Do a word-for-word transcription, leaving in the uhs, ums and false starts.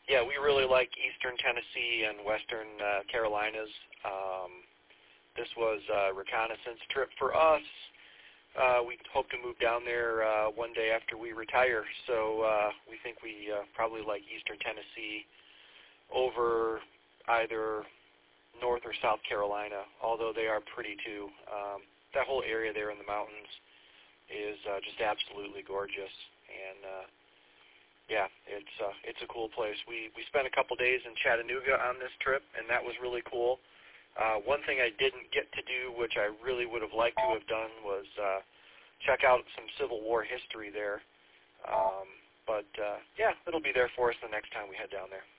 yeah, we really like Eastern Tennessee and Western uh, Carolinas. Um, this was a reconnaissance trip for us. Uh, we hope to move down there uh, one day after we retire, so uh, we think we uh, probably like Eastern Tennessee over either North or South Carolina, although they are pretty too. Um, that whole area there in the mountains is uh, just absolutely gorgeous, and uh, yeah, it's uh, it's a cool place. We we spent a couple days in Chattanooga on this trip, and that was really cool. Uh, one thing I didn't get to do, which I really would have liked to have done, was uh, check out some Civil War history there. Um, but uh, yeah, it'll be there for us the next time we head down there.